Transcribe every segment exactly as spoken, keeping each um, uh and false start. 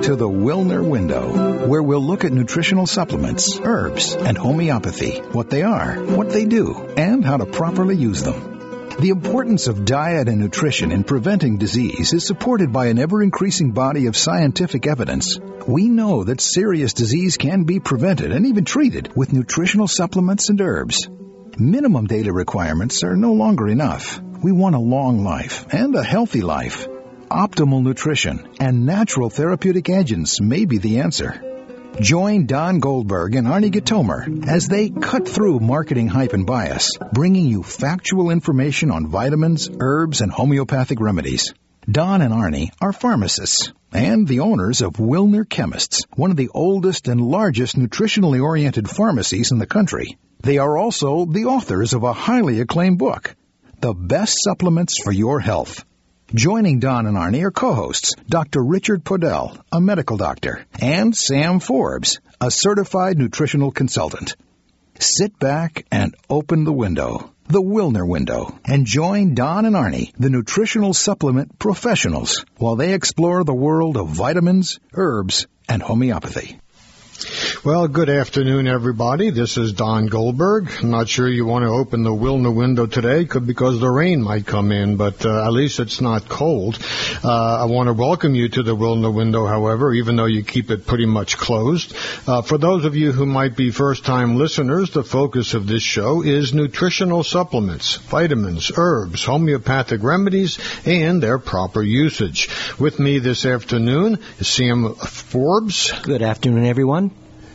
to the Wilner Window, where we'll look at nutritional supplements, herbs, and homeopathy, what they are, what they do, and how to properly use them. The importance of diet and nutrition in preventing disease is supported by an ever-increasing body of scientific evidence. We know that serious disease can be prevented and even treated with nutritional supplements and herbs. Minimum daily requirements are no longer enough. We want a long life and a healthy life. Optimal nutrition and natural therapeutic agents may be the answer. Join Don Goldberg and Arnie Gitomer as they cut through marketing hype and bias, bringing you factual information on vitamins, herbs, and homeopathic remedies. Don and Arnie are pharmacists and the owners of Wilner Chemists, one of the oldest and largest nutritionally oriented pharmacies in the country. They are also the authors of a highly acclaimed book, The Best Supplements for Your Health. Joining Don and Arnie are co-hosts Doctor Richard Podell, a medical doctor, and Sam Forbes, a certified nutritional consultant. Sit back and open the window, the Wilner Window, and join Don and Arnie, the nutritional supplement professionals, while they explore the world of vitamins, herbs, and homeopathy. Well, good afternoon, everybody. This is Don Goldberg. I'm not sure you want to open the Wilner window today because the rain might come in, but uh, at least it's not cold. Uh, I want to welcome you to the Wilner window, however, even though you keep it pretty much closed. Uh, for those of you who might be first-time listeners, the focus of this show is nutritional supplements, vitamins, herbs, homeopathic remedies, and their proper usage. With me this afternoon is Sam Forbes. Good afternoon, everyone.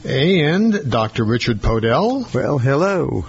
And Doctor Richard Podell. Well, hello.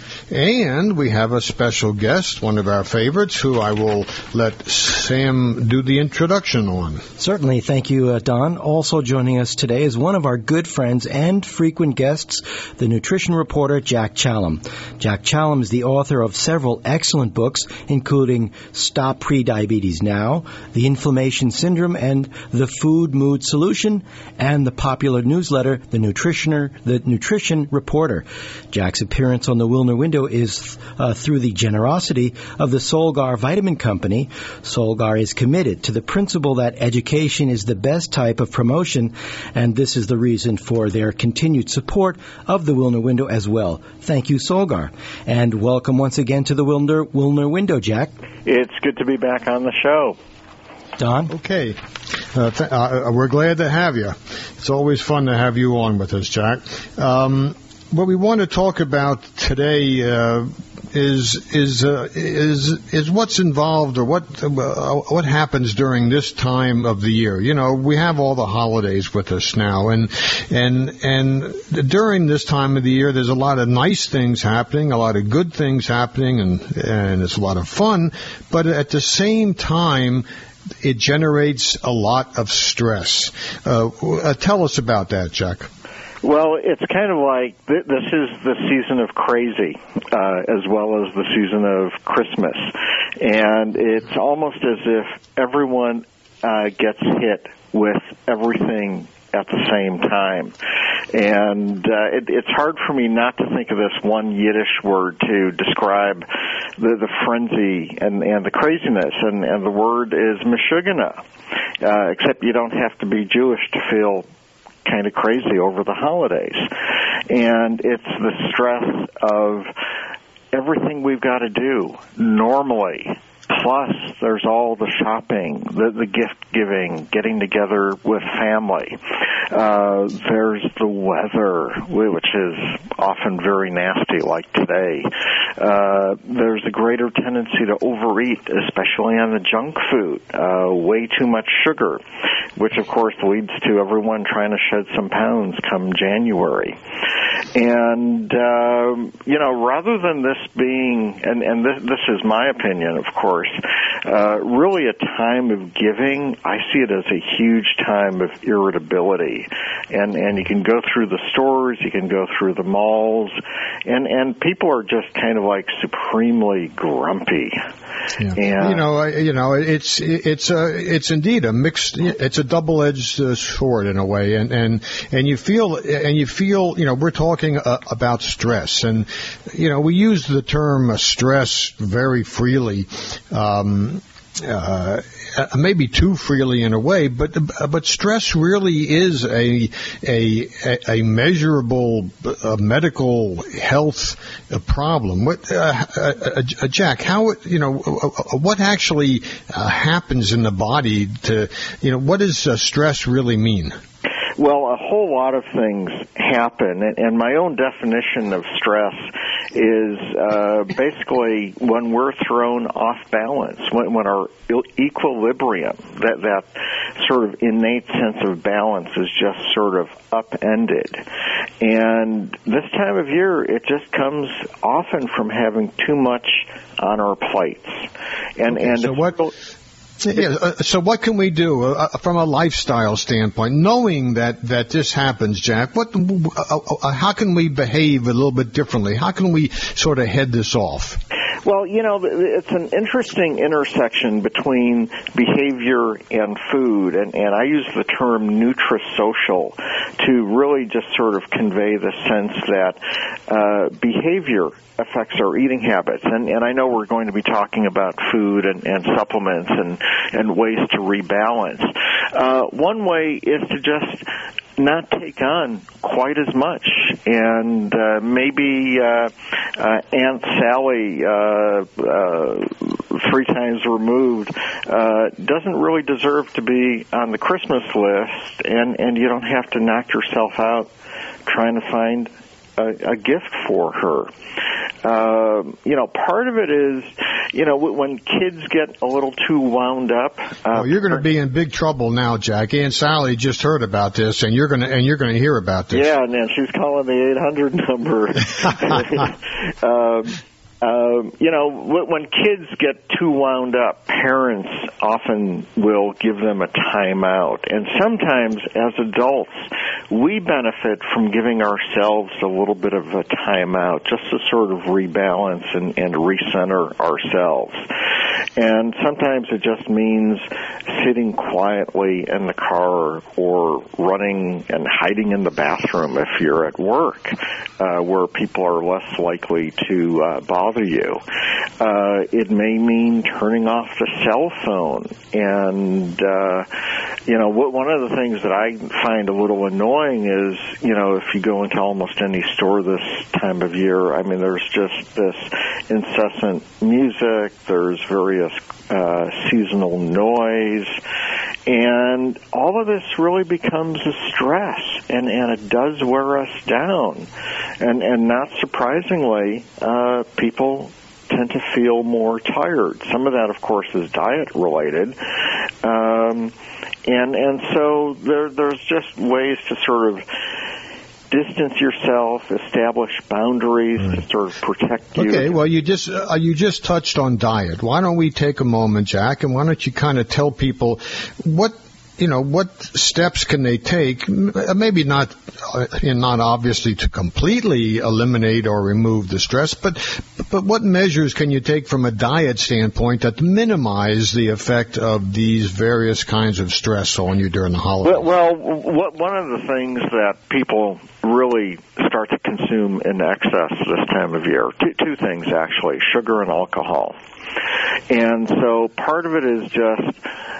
And we have a special guest, one of our favorites, who I will let Sam do the introduction on. Certainly. Thank you, uh, Don. Also joining us today is one of our good friends and frequent guests, the nutrition reporter Jack Challam. Jack Challam is the author of several excellent books, including Stop Prediabetes Now, The Inflammation Syndrome, and The Food Mood Solution, and the popular newsletter, The Nutritioner, The Nutrition Reporter. Jack's appearance on the Wilner Window is uh, through the generosity of the Solgar Vitamin Company. Solgar is committed to the principle that education is the best type of promotion, and this is the reason for their continued support of the Wilner Window as well. Thank you, Solgar. And welcome once again to the Wilner, Wilner Window, Jack. It's good to be back on the show. Don? Okay. Uh, th- uh, we're glad to have you. It's always fun to have you on with us, Jack. Um, What we want to talk about today uh, is is uh, is is what's involved or what uh, what happens during this time of the year. You know, we have all the holidays with us now, and and and during this time of the year, there's a lot of nice things happening, a lot of good things happening, and and it's a lot of fun. But at the same time, it generates a lot of stress. Uh, uh, tell us about that, Jack. Well, it's kind of like th- this is the season of crazy, uh, as well as the season of Christmas. And it's almost as if everyone uh, gets hit with everything at the same time. And uh, it, it's hard for me not to think of this one Yiddish word to describe the, the frenzy and, and the craziness, and, and the word is meshugana, uh, except you don't have to be Jewish to feel kind of crazy over the holidays. And it's the stress of everything we've got to do normally. Plus, there's all the shopping, the, the gift-giving, getting together with family. Uh, there's the weather, which is often very nasty, like today. Uh, there's a greater tendency to overeat, especially on the junk food. Uh, way too much sugar, which, of course, leads to everyone trying to shed some pounds come January. And, um, you know, rather than this being, and, and this, this is my opinion, of course, Uh, really a time of giving, I see it as a huge time of irritability. And, and you can go through the stores, you can go through the malls, and, and people are just kind of like supremely grumpy. Yeah. And, you know, you know, it's it's a it's indeed a mixed, it's a double-edged uh, sword in a way, and, and and you feel and you feel, you know, we're talking uh, about stress, and you know, we use the term uh, stress very freely. Um, Uh, uh, maybe too freely in a way, but uh, but stress really is a a a measurable uh, medical health uh, problem. What, uh, uh, uh, Jack? How you know uh, what actually uh, happens in the body to you know what does uh, stress really mean? Well, a whole lot of things happen, and, and my own definition of stress is uh, basically when we're thrown off balance, when, when our equilibrium, that, that sort of innate sense of balance is just sort of upended. And this time of year, it just comes often from having too much on our plates. And, okay, and so what... Yeah, uh, so what can we do uh, from a lifestyle standpoint, knowing that, that this happens, Jack? What, uh, uh, how can we behave a little bit differently? How can we sort of head this off? Well, you know, it's an interesting intersection between behavior and food, and, and I use the term nutrisocial to really just sort of convey the sense that uh, behavior affects our eating habits. And, and I know we're going to be talking about food and, and supplements and, and ways to rebalance. Uh, one way is to just not take on quite as much, and uh, maybe uh, uh, Aunt Sally, uh, uh, three times removed, uh, doesn't really deserve to be on the Christmas list, and, and you don't have to knock yourself out trying to find a, a gift for her. Uh, you know, part of it is, you know, when kids get a little too wound up. Uh, oh, you're going to be in big trouble now, Jack. Aunt Sally just heard about this, and you're going to and you're going to hear about this. Yeah, and she's calling the eight hundred number. um, Um, you know, when kids get too wound up, parents often will give them a timeout. And sometimes, as adults, we benefit from giving ourselves a little bit of a timeout just to sort of rebalance and, and recenter ourselves. And sometimes it just means sitting quietly in the car or running and hiding in the bathroom if you're at work, uh, where people are less likely to uh, bother you. Uh, it may mean turning off the cell phone. And, uh, you know, one of the things that I find a little annoying is, you know, if you go into almost any store this time of year, I mean, there's just this incessant music, there's various uh, seasonal noise, and all of this really becomes a stress, and, and it does wear us down. And, and not surprisingly, uh, people tend to feel more tired. Some of that, of course, is diet-related. Um, and and so there, there's just ways to sort of distance yourself, establish boundaries right. to sort of protect you. Okay, well, you just uh, you just touched on diet. Why don't we take a moment, Jack, and why don't you kind of tell people what you know what steps can they take? Maybe not, uh, not obviously to completely eliminate or remove the stress, but but what measures can you take from a diet standpoint that minimize the effect of these various kinds of stress on you during the holidays? Well, well what, one of the things that people really start to consume in excess this time of year, two, two things actually, sugar and alcohol. And so part of it is just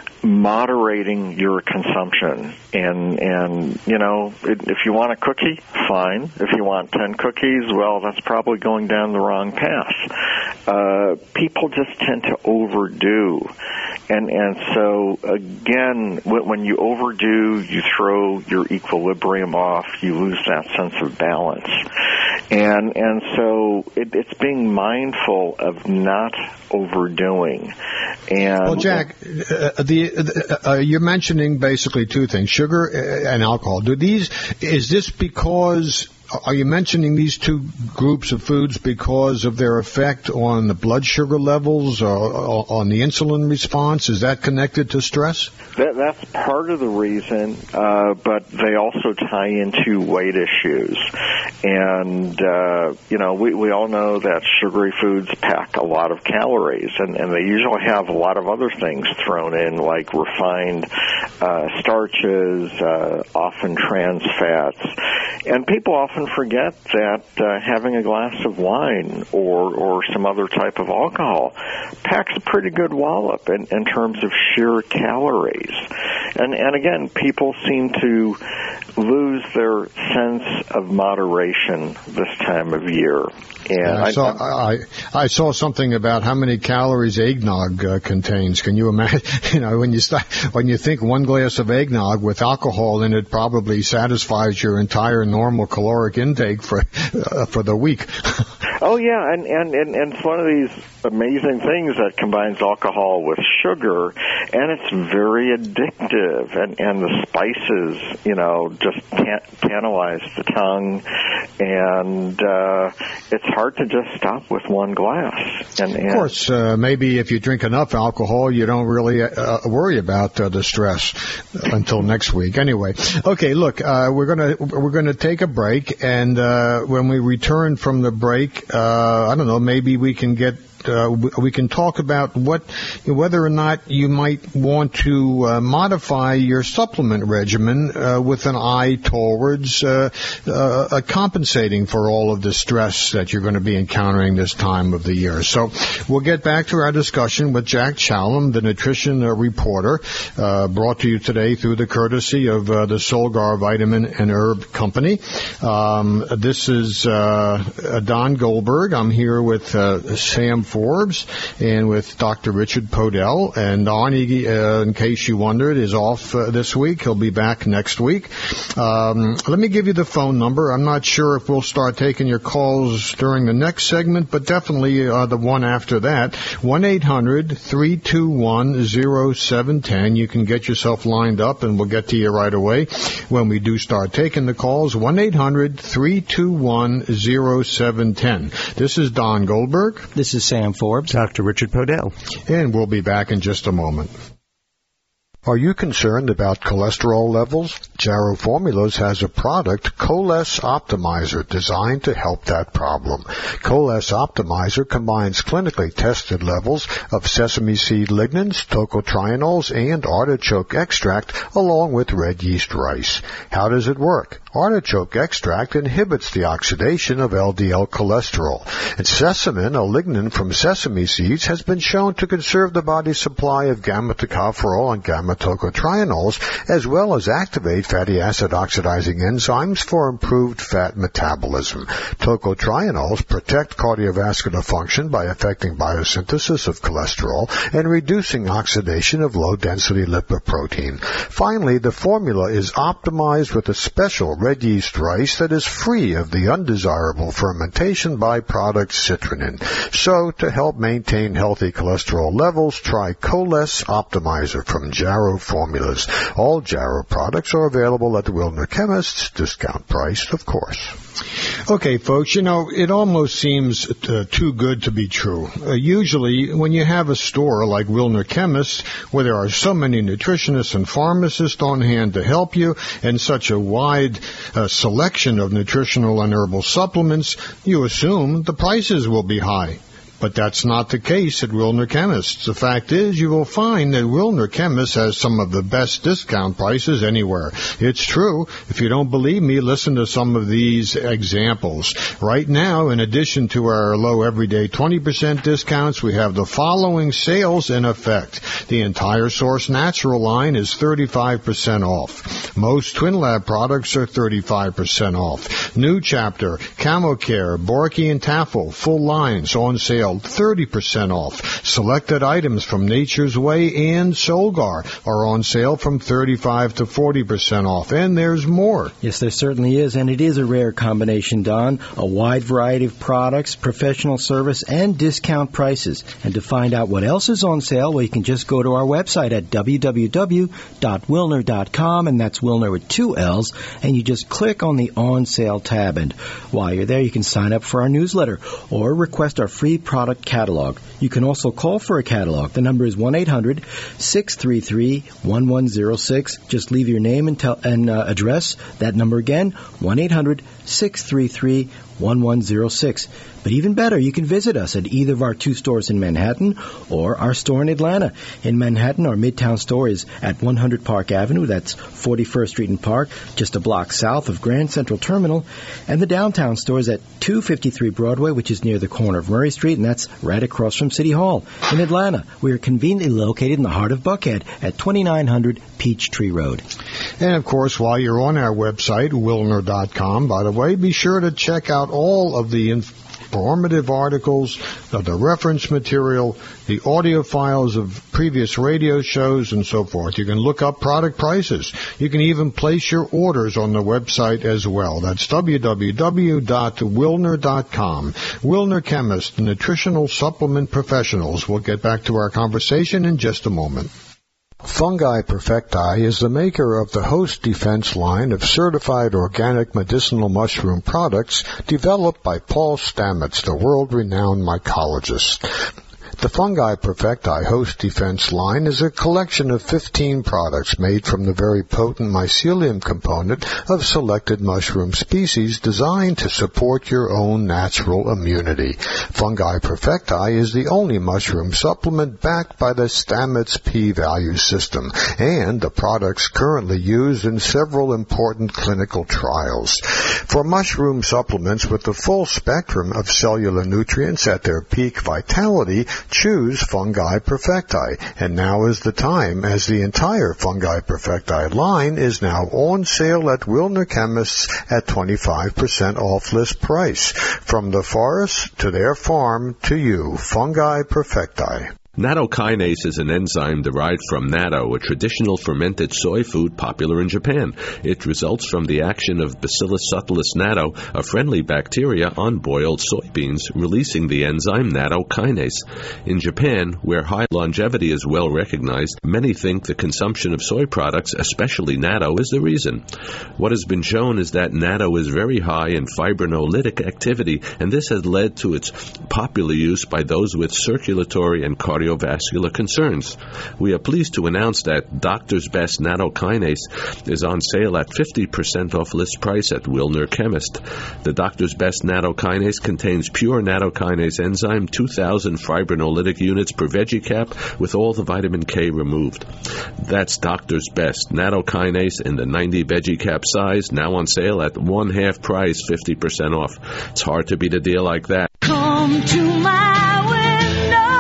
moderating your consumption. And, and you know, it, if you want a cookie, fine. If you want ten cookies, well, that's probably going down the wrong path. Uh, people just tend to overdo. And, and so, again, when you overdo, you throw your equilibrium off, you lose that sense of balance. And, and so it, it's being mindful of not overdoing. And well, Jack, uh, the uh, you're mentioning basically two things: sugar and alcohol. Do these? Is this because? Are you mentioning these two groups of foods because of their effect on the blood sugar levels or, or on the insulin response? Is that connected to stress? That, that's part of the reason, uh, but they also tie into weight issues. And, uh, you know, we, we all know that sugary foods pack a lot of calories, and, and they usually have a lot of other things thrown in, like refined uh, starches, uh, often trans fats. And people often forget that uh, having a glass of wine or, or some other type of alcohol packs a pretty good wallop in, in terms of sheer calories. And, and again, people seem to lose their sense of moderation this time of year. And yeah, I, I, saw, I, I saw something about how many calories eggnog uh, contains. Can you imagine? You know, when you start, when you think one glass of eggnog with alcohol in it probably satisfies your entire normal caloric intake for uh, for the week. Oh yeah, and, and and and it's one of these amazing things that combines alcohol with sugar, and it's very addictive. And and the spices, you know, just tan- tantalize the tongue, and uh, it's hard to just stop with one glass. And, and of course, uh, maybe if you drink enough alcohol, you don't really uh, worry about uh, the stress until next week. Anyway, okay, look, uh, we're gonna we're gonna take a break, and uh, when we return from the break, uh, I don't know, maybe we can get. Uh, we can talk about what, whether or not you might want to uh, modify your supplement regimen uh, with an eye towards uh, uh, compensating for all of the stress that you're going to be encountering this time of the year. So we'll get back to our discussion with Jack Challam, the nutrition uh, reporter, uh, brought to you today through the courtesy of uh, the Solgar Vitamin and Herb Company. Um, this is uh, Don Goldberg. I'm here with uh, Sam Forbes and with Doctor Richard Podell. And Arnie, uh, in case you wondered, is off uh, this week. He'll be back next week. Um, let me give you the phone number. I'm not sure if we'll start taking your calls during the next segment, but definitely uh, the one after that. one eight hundred three two one oh seven one oh. You can get yourself lined up, and we'll get to you right away when we do start taking the calls. one eight hundred three two one oh seven one oh. This is Don Goldberg. This is Sam Forbes. Doctor Richard Podell. And we'll be back in just a moment. Are you concerned about cholesterol levels? Jarrow Formulas has a product, Coles Optimizer, designed to help that problem. Coles Optimizer combines clinically tested levels of sesame seed lignans, tocotrienols, and artichoke extract along with red yeast rice. How does it work? Artichoke extract inhibits the oxidation of L D L cholesterol. And sesamin, a lignan from sesame seeds, has been shown to conserve the body's supply of gamma-tocopherol and gamma-tocotrienols, as well as activate fatty acid oxidizing enzymes for improved fat metabolism. Tocotrienols protect cardiovascular function by affecting biosynthesis of cholesterol and reducing oxidation of low-density lipoprotein. Finally, the formula is optimized with a special red yeast rice that is free of the undesirable fermentation byproduct citrulline. So, to help maintain healthy cholesterol levels, try Coles Optimizer from Jarrow Formulas. All Jarrow products are available at the Wilner Chemists, discount price, of course. Okay, folks, you know, it almost seems uh, too good to be true. Uh, usually, when you have a store like Wilner Chemists, where there are so many nutritionists and pharmacists on hand to help you, and such a wide uh, selection of nutritional and herbal supplements, you assume the prices will be high. But that's not the case at Wilner Chemists. The fact is, you will find that Wilner Chemists has some of the best discount prices anywhere. It's true. If you don't believe me, listen to some of these examples. Right now, in addition to our low everyday twenty percent discounts, we have the following sales in effect. The entire Source Natural line is thirty-five percent off. Most Twin Lab products are thirty-five percent off. New Chapter, CamoCare, Borky and Taffel, full lines on sale, thirty percent off. Selected items from Nature's Way and Solgar are on sale from thirty-five to forty percent off. And there's more. Yes, there certainly is, and it is a rare combination, Don. A wide variety of products, professional service, and discount prices. And to find out what else is on sale, well, you can just go to our website at w w w dot wilner dot com, and that's Wilner with two L's, and you just click on the On Sale tab. And while you're there, you can sign up for our newsletter or request our free product product catalog. You can also call for a catalog. The number is one eight hundred six three three one one zero six. Just leave your name and, tel- and uh, address. That number again, one eight hundred six three three one one zero six. But even better, you can visit us at either of our two stores in Manhattan or our store in Atlanta. In Manhattan, our Midtown store is at one hundred Park Avenue. That's forty-first Street and Park, just a block south of Grand Central Terminal. And the downtown store is at two fifty-three Broadway, which is near the corner of Murray Street, and that's right across from City Hall. In Atlanta, we are conveniently located in the heart of Buckhead at twenty-nine hundred Peachtree Road. And, of course, while you're on our website, Wilner dot com, by the way, be sure to check out all of the informative articles, of the reference material, the audio files of previous radio shows, and so forth. You can look up product prices. You can even place your orders on the website as well. That's w w w dot wilner dot com. Wilner Chemist, nutritional supplement professionals. We'll get back to our conversation in just a moment. Fungi Perfecti is the maker of the Host Defense line of certified organic medicinal mushroom products developed by Paul Stamets, the world-renowned mycologist. The Fungi Perfecti Host Defense line is a collection of fifteen products made from the very potent mycelium component of selected mushroom species designed to support your own natural immunity. Fungi Perfecti is the only mushroom supplement backed by the Stamets P-value system, and the products currently used in several important clinical trials. For mushroom supplements with the full spectrum of cellular nutrients at their peak vitality, choose Fungi Perfecti. And now is the time, as the entire Fungi Perfecti line is now on sale at Wilner Chemists at twenty-five percent off list price. From the forest to their farm to you, Fungi Perfecti. Nattokinase is an enzyme derived from natto, a traditional fermented soy food popular in Japan. It results from the action of Bacillus subtilis natto, a friendly bacteria, on boiled soybeans, releasing the enzyme nattokinase. In Japan, where high longevity is well recognized, many think the consumption of soy products, especially natto, is the reason. What has been shown is that natto is very high in fibrinolytic activity, and this has led to its popular use by those with circulatory and cardiovascular cardiovascular concerns. We are pleased to announce that Doctor's Best Nattokinase is on sale at fifty percent off list price at Wilner Chemist. The Doctor's Best Nattokinase contains pure nattokinase enzyme, two thousand fibrinolytic units per veggie cap, with all the vitamin K removed. That's Doctor's Best Nattokinase in the ninety veggie cap size, now on sale at one half price, fifty percent off. It's hard to beat a deal like that. Come to my window.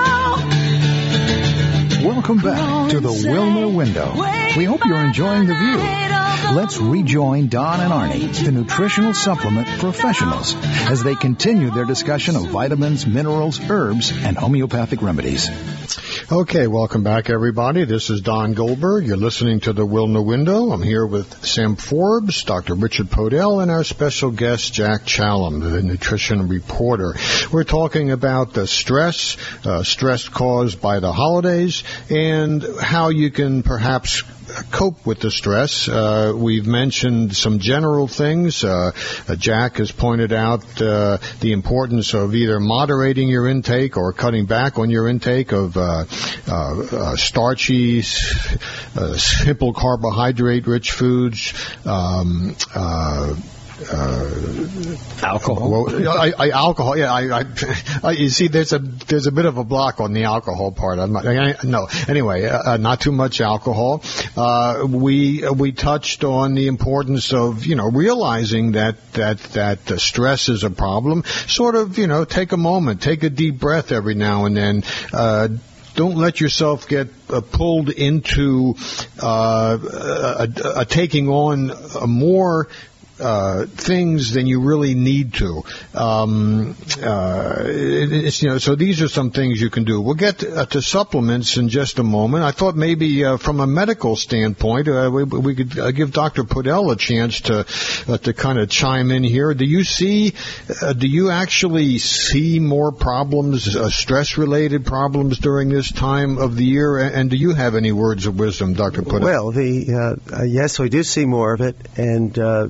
Welcome back to the Wilner Window. We hope you're enjoying the view. Let's rejoin Don and Arnie, the nutritional supplement professionals, as they continue their discussion of vitamins, minerals, herbs, and homeopathic remedies. Okay, welcome back, everybody. This is Don Goldberg. You're listening to the Wilner Window. I'm here with Sam Forbes, Doctor Richard Podell, and our special guest, Jack Challam, the nutrition reporter. We're talking about the stress, uh, stress caused by the holidays, and how you can perhaps cope with the stress. Uh, we've mentioned some general things. Uh, uh, Jack has pointed out uh, the importance of either moderating your intake or cutting back on your intake of uh, uh, uh, starchy, uh, simple carbohydrate-rich foods, um, uh, Uh, alcohol. Well, I, I, alcohol. Yeah, I, I, I. You see, there's a there's a bit of a block on the alcohol part. I'm not. I, no. Anyway, uh, not too much alcohol. Uh, we we touched on the importance of you know realizing that that that the stress is a problem. Sort of you know take a moment, take a deep breath every now and then. Uh, Don't let yourself get uh, pulled into uh, a, a, a taking on a more Uh, things than you really need to. Um, uh, it, it's, you know, so these are some things you can do. We'll get to, uh, to supplements in just a moment. I thought maybe uh, from a medical standpoint, uh, we, we could uh, give Doctor Podell a chance to uh, to kind of chime in here. Do you see? Uh, do you actually see more problems, uh, stress-related problems during this time of the year? And do you have any words of wisdom, Doctor Podell? Well, the uh, uh, yes, we do see more of it, and uh, you know.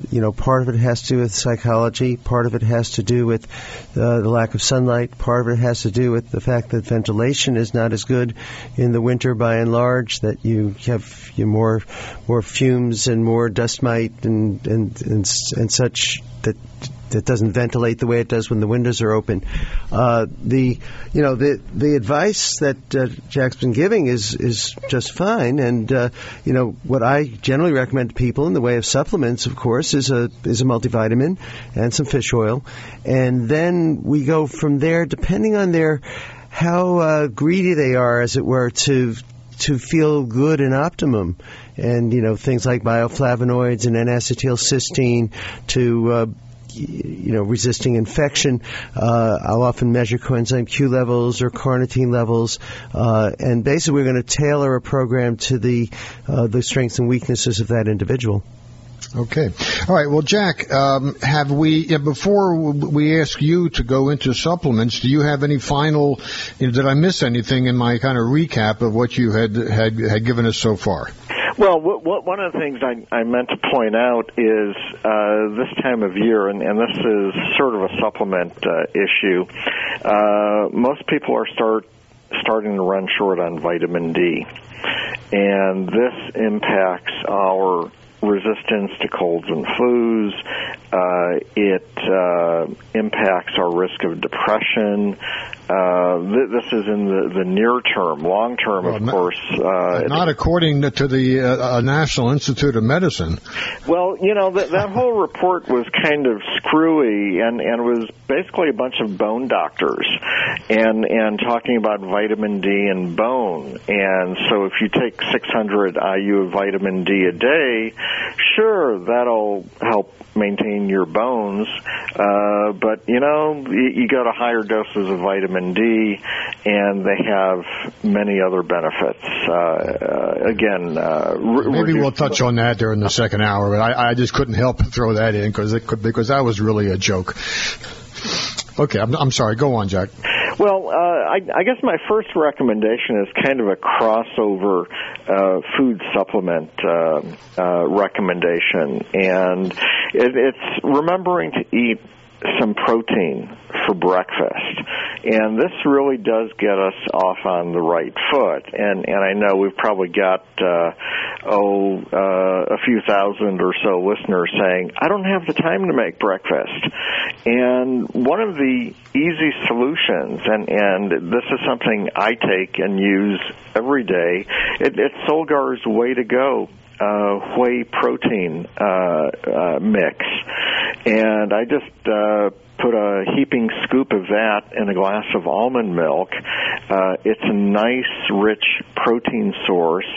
part of it has to do with psychology. Part of it has to do with uh, the lack of sunlight. Part of it has to do with the fact that ventilation is not as good in the winter by and large, that you have you more more fumes and more dust mite and, and, and, and such that that doesn't ventilate the way it does when the windows are open. Uh, the you know the the advice that uh, Jack's been giving is is just fine, and uh, you know what I generally recommend to people in the way of supplements, of course, is a is a multivitamin and some fish oil, and then we go from there, depending on their how uh, greedy they are, as it were, to to feel good and optimum. And, you know, things like bioflavonoids and N-acetylcysteine to, uh, you know, resisting infection. Uh, I'll often measure coenzyme Q levels or carnitine levels. Uh, and basically we're going to tailor a program to the, uh, the strengths and weaknesses of that individual. Okay. All right. Well, Jack, um, have we, yeah, before we ask you to go into supplements, do you have any final, you know, did I miss anything in my kind of recap of what you had, had, had given us so far? Well, what, what, one of the things I, I meant to point out is uh, this time of year, and, and this is sort of a supplement uh, issue, uh, most people are start starting to run short on vitamin D, and this impacts our resistance to colds and flus. Uh, it uh, impacts our risk of depression. Uh, th- this is in the, the near term. Long term, well, of not, course. Uh, not according to the uh, National Institute of Medicine. Well, you know, th- that whole report was kind of screwy and, and was basically a bunch of bone doctors and, and talking about vitamin D and bone. And so if you take six hundred I U of vitamin D a day, sure, that'll help maintain your bones, uh, but, you know, you, you go to higher doses of vitamin D, and they have many other benefits. Uh, uh, again, uh, re- maybe we'll touch on that during the second hour, but I, I just couldn't help but throw that in because it could, because that was really a joke. Okay, I'm, I'm sorry. Go on, Jack. Well, uh, I, I guess my first recommendation is kind of a crossover uh, food supplement uh, uh, recommendation, and it, it's remembering to eat some protein for breakfast. And this really does get us off on the right foot. And, and I know we've probably got, uh, oh, uh, a few thousand or so listeners saying, I don't have the time to make breakfast. And one of the easy solutions, and, and this is something I take and use every day, it, it's Solgar's Way to Go Uh, whey protein uh, uh, mix, and I just uh, put a heaping scoop of that in a glass of almond milk. Uh, it's a nice, rich protein source.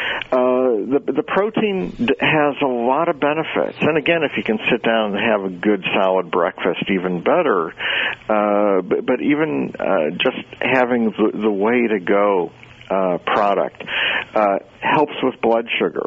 Uh, the, the protein has a lot of benefits, and again, if you can sit down and have a good, solid breakfast, even better. Uh, but, but even uh, just having the, the Way to Go uh, product uh, helps with blood sugar.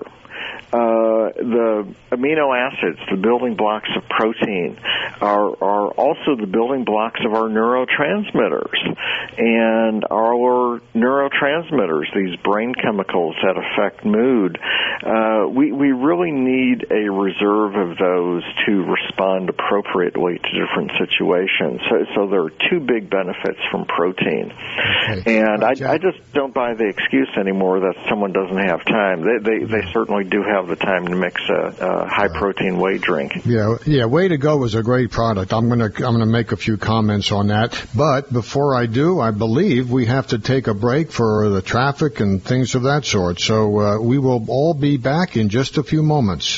Uh, the amino acids, the building blocks of protein, are, are also the building blocks of our neurotransmitters. And our neurotransmitters, these brain chemicals that affect mood, uh, we, we really need a reserve of those to respond appropriately to different situations. So, so there are two big benefits from protein. Okay. And I, I just don't buy the excuse anymore that someone doesn't have time. They, they, they certainly do have the time to mix a, a high protein whey drink. Yeah, yeah. Way to Go is a great product. I'm gonna I'm gonna make a few comments on that. But before I do, I believe we have to take a break for the traffic and things of that sort. So uh, we will all be back in just a few moments.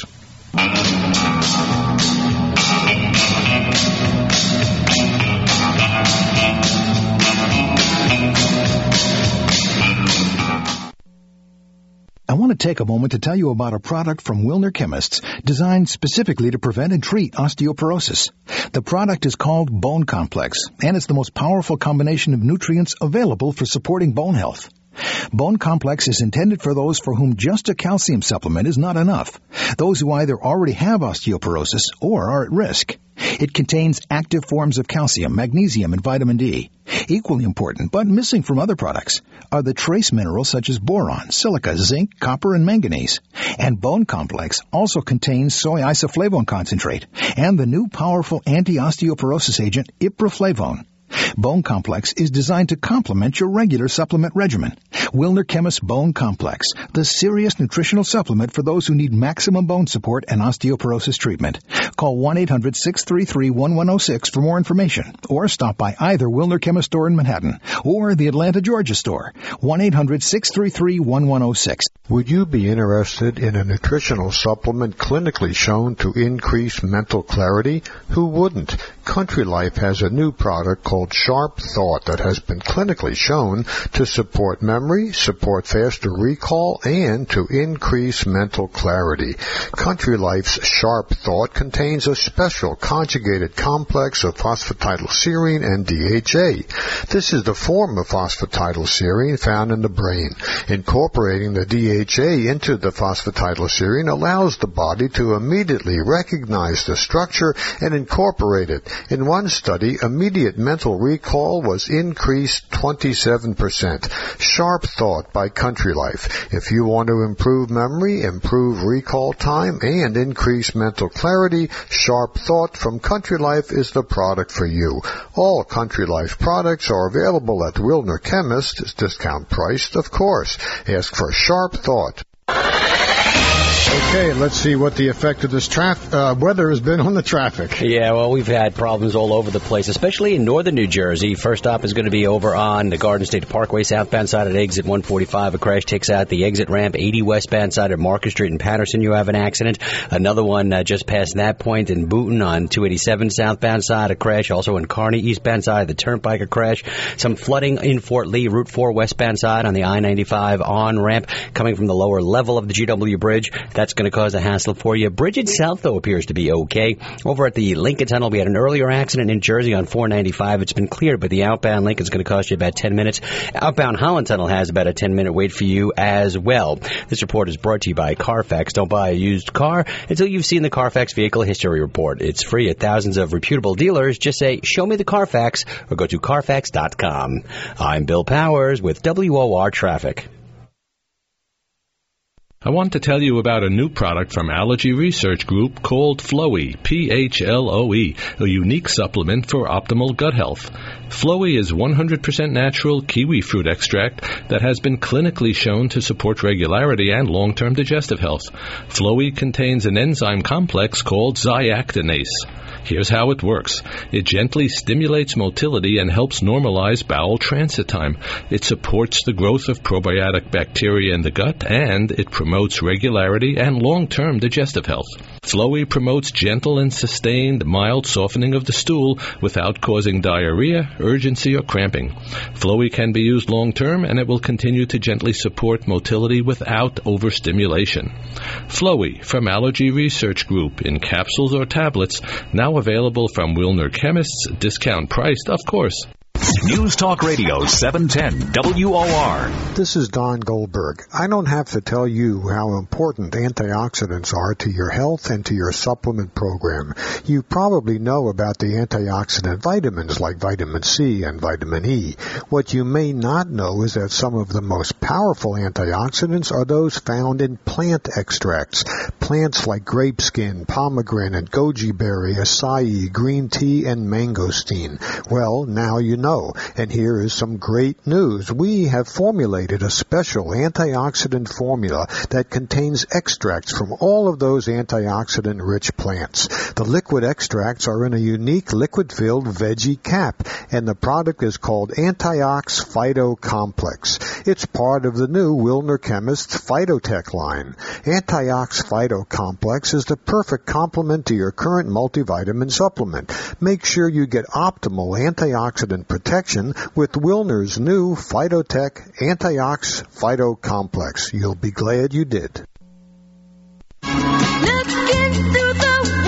I want to take a moment to tell you about a product from Wilner Chemists designed specifically to prevent and treat osteoporosis. The product is called Bone Complex, and it's the most powerful combination of nutrients available for supporting bone health. Bone Complex is intended for those for whom just a calcium supplement is not enough, those who either already have osteoporosis or are at risk. It contains active forms of calcium, magnesium, and vitamin D. Equally important, but missing from other products, are the trace minerals such as boron, silica, zinc, copper, and manganese. And Bone Complex also contains soy isoflavone concentrate and the new powerful anti-osteoporosis agent iproflavone. Bone Complex is designed to complement your regular supplement regimen. Wilner Chemist Bone Complex, the serious nutritional supplement for those who need maximum bone support and osteoporosis treatment. Call one eight hundred six three three one one zero six for more information, or stop by either Wilner Chemist store in Manhattan or the Atlanta, Georgia store, one eight hundred six three three one one zero six. Would you be interested in a nutritional supplement clinically shown to increase mental clarity? Who wouldn't? Country Life has a new product called Sharp Thought that has been clinically shown to support memory, support faster recall, and to increase mental clarity. Country Life's Sharp Thought contains a special conjugated complex of phosphatidylserine and D H A. This is the form of phosphatidylserine found in the brain. Incorporating the D H A into the phosphatidylserine allows the body to immediately recognize the structure and incorporate it. In one study, immediate mental recall was increased twenty-seven percent. Sharp Thought by Country Life. If you want to improve memory, improve recall time, and increase mental clarity, Sharp Thought from Country Life is the product for you. All Country Life products are available at Wilner Chemist. It's discount priced, of course. Ask for Sharp Thought. Okay, let's see what the effect of this traf- uh, weather has been on the traffic. Yeah, well, we've had problems all over the place, especially in northern New Jersey. First stop is going to be over on the Garden State Parkway, southbound side at exit one forty-five. A crash takes out the exit ramp, eighty westbound side at Market Street in Patterson. You have an accident. Another one uh, just past that point in Boonton on two eighty-seven southbound side, a crash. Also in Kearney, eastbound side of the Turnpike, a crash. Some flooding in Fort Lee, Route four westbound side on the I ninety-five on-ramp coming from the lower level of the G W Bridge. That's going to cause a hassle for you. Bridget South, though, appears to be okay. Over at the Lincoln Tunnel, we had an earlier accident in Jersey on four ninety-five. It's been cleared, but the outbound Lincoln's going to cost you about ten minutes. Outbound Holland Tunnel has about a ten-minute wait for you as well. This report is brought to you by Carfax. Don't buy a used car until you've seen the Carfax Vehicle History Report. It's free at thousands of reputable dealers. Just say, show me the Carfax, or go to Carfax dot com. I'm Bill Powers with W O R Traffic. I want to tell you about a new product from Allergy Research Group called Floe, P H L O E, a unique supplement for optimal gut health. Floe is one hundred percent natural kiwi fruit extract that has been clinically shown to support regularity and long-term digestive health. Floe contains an enzyme complex called zyactinase. Here's how it works. It gently stimulates motility and helps normalize bowel transit time. It supports the growth of probiotic bacteria in the gut, and it promotes regularity and long-term digestive health. Floe promotes gentle and sustained mild softening of the stool without causing diarrhea, urgency, or cramping. Floe can be used long-term, and it will continue to gently support motility without overstimulation. Floe from Allergy Research Group in capsules or tablets, now available from Wilner Chemists, discount priced, of course. News Talk Radio seven ten W O R. This is Don Goldberg. I don't have to tell you how important antioxidants are to your health and to your supplement program. You probably know about the antioxidant vitamins like vitamin C and vitamin E. What you may not know is that some of the most powerful antioxidants are those found in plant extracts. Plants like grape skin, pomegranate, goji berry, acai, green tea, and mangosteen. Well, now you know. And here is some great news. We have formulated a special antioxidant formula that contains extracts from all of those antioxidant-rich plants. The liquid extracts are in a unique liquid-filled veggie cap, and the product is called Antiox Phyto Complex. It's part of the new Wilner Chemist's Phytotech line. Antiox Phyto Complex is the perfect complement to your current multivitamin supplement. Make sure you get optimal antioxidant protection with Wilner's new Phytotech Antiox Phyto Complex. You'll be glad you did. Looking through the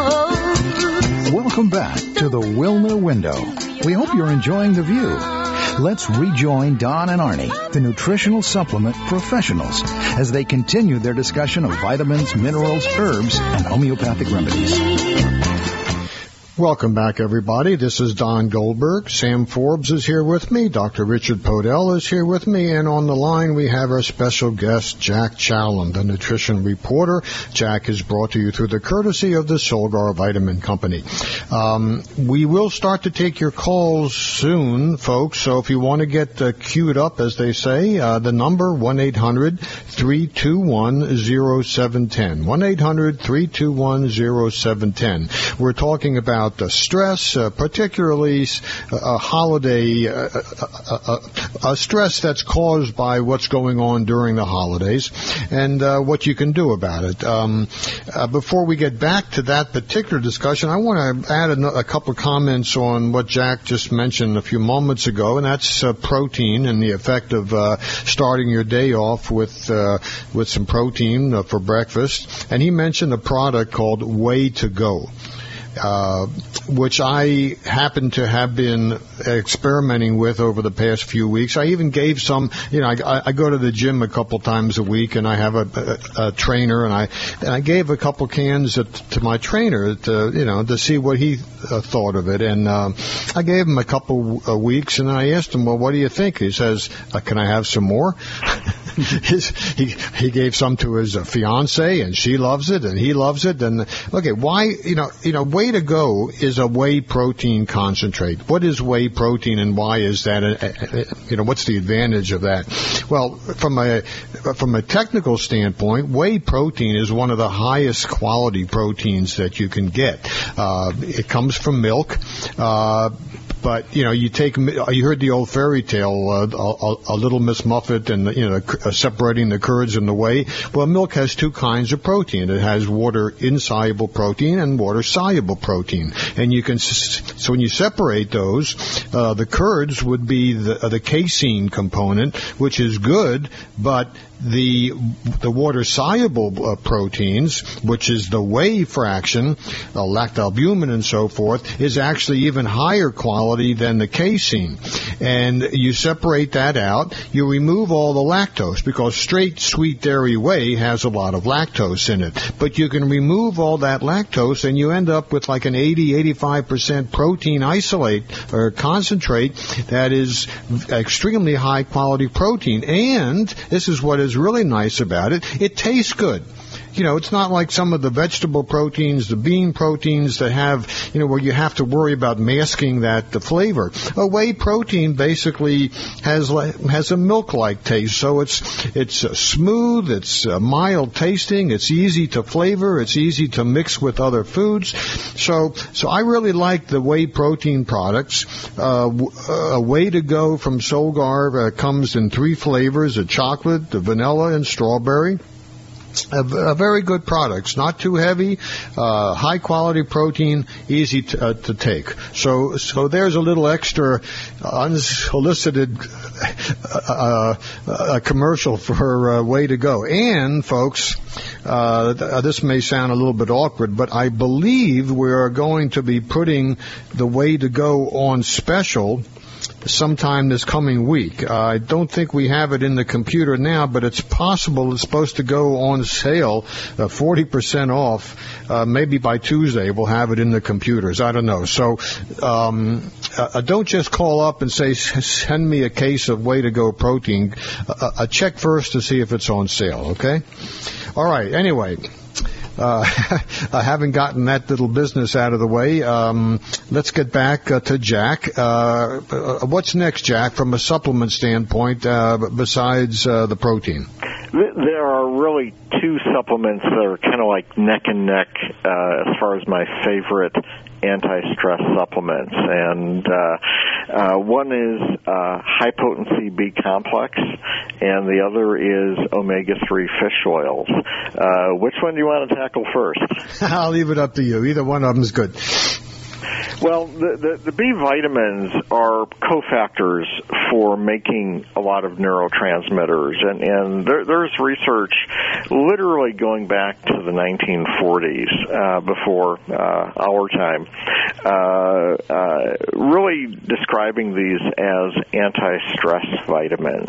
window. Welcome back to the Wilner Window. We hope you're enjoying the view. Let's rejoin Don and Arnie, the nutritional supplement professionals, as they continue their discussion of vitamins, minerals, herbs, and homeopathic remedies. Welcome back, everybody. This is Don Goldberg. Sam Forbes is here with me. Doctor Richard Podell is here with me. And on the line, we have our special guest, Jack Challam, the nutrition reporter. Jack is brought to you through the courtesy of the Solgar Vitamin Company. Um, we will start to take your calls soon, folks. So if you want to get uh, queued up, as they say, uh, the number one eight hundred three two one oh seven one oh. one eight hundred three two one oh seven one oh. We're talking about the stress, uh, particularly a holiday, uh, uh, uh, a stress that's caused by what's going on during the holidays, and uh, what you can do about it. Um, uh, before we get back to that particular discussion, I want to add a, a couple of comments on what Jack just mentioned a few moments ago, and that's uh, protein and the effect of uh, starting your day off with uh, with some protein uh, for breakfast. And he mentioned a product called Way to Go. Uh, which I happen to have been experimenting with over the past few weeks. I even gave some, you know, I, I go to the gym a couple times a week, and I have a, a, a trainer, and I and I gave a couple cans at, to my trainer, to, you know, to see what he uh, thought of it. And uh, I gave him a couple uh, weeks, and I asked him, well, what do you think? He says, uh, can I have some more? His, he he gave some to his uh, fiance, and she loves it, and he loves it. And okay, why, you know, you know, Way to Go is a whey protein concentrate. What is whey protein, and why is that? A, a, you know, what's the advantage of that? Well, from a from a technical standpoint, whey protein is one of the highest quality proteins that you can get. Uh, it comes from milk. Uh, But, you know, you take, you heard the old fairy tale, uh, a, a little Miss Muffet and, you know, uh, separating the curds and the whey. Well, milk has two kinds of protein. It has water-insoluble protein and water-soluble protein. And you can, so when you separate those, uh, the curds would be the, uh, the casein component, which is good, but the the water-soluble uh, proteins, which is the whey fraction, uh, lactalbumin and so forth, is actually even higher quality than the casein. And you separate that out, you remove all the lactose, because straight sweet dairy whey has a lot of lactose in it. But you can remove all that lactose, and you end up with like an eighty, eighty-five percent protein isolate or concentrate that is extremely high quality protein. And this is what is really nice about it, it tastes good. You know, it's not like some of the vegetable proteins, the bean proteins that have, you know, where you have to worry about masking that the flavor. A whey protein basically has has a milk-like taste, so it's it's uh, smooth, it's uh, mild tasting, it's easy to flavor, it's easy to mix with other foods. So, so I really like the whey protein products. Uh, a Way to Go from Solgar uh, comes in three flavors: a chocolate, the vanilla, and strawberry. A, a very good products, not too heavy, uh, high quality protein, easy to, uh, to take. So, so there's a little extra unsolicited uh, uh, commercial for uh, Way to Go. And folks, uh, th- this may sound a little bit awkward, but I believe we are going to be putting the Way to Go on special sometime this coming week. Uh, I don't think we have it in the computer now, but it's possible it's supposed to go on sale, uh, forty percent off. Uh, maybe by Tuesday we'll have it in the computers. I don't know. So um, uh, don't just call up and say, send me a case of Way to Go protein. Uh, uh, check first to see if it's on sale, okay? All right, anyway. Uh, I haven't gotten that little business out of the way. Um, let's get back uh, to Jack. Uh, uh, what's next, Jack, from a supplement standpoint, uh, besides uh, the protein? There are really two supplements that are kind of like neck and neck uh, as far as my favorite anti-stress supplements, and uh, uh, one is uh, high-potency B complex, and the other is omega three fish oils. Uh, which one do you want to tackle first? I'll leave it up to you. Either one of them is good. Well, the, the, the B vitamins are cofactors for making a lot of neurotransmitters, and, and there, there's research literally going back to the nineteen forties, uh, before uh, our time, uh, uh, really describing these as anti-stress vitamins.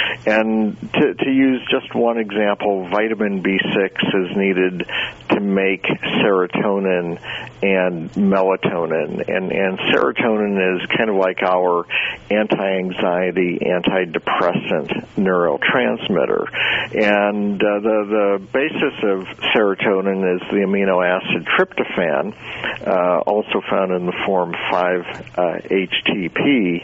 And to, to use just one example, vitamin B six is needed to make serotonin and melatonin. And, and serotonin is kind of like our anti-anxiety, antidepressant neurotransmitter. And uh, the, the basis of serotonin is the amino acid tryptophan, uh, also found in the form five H T P.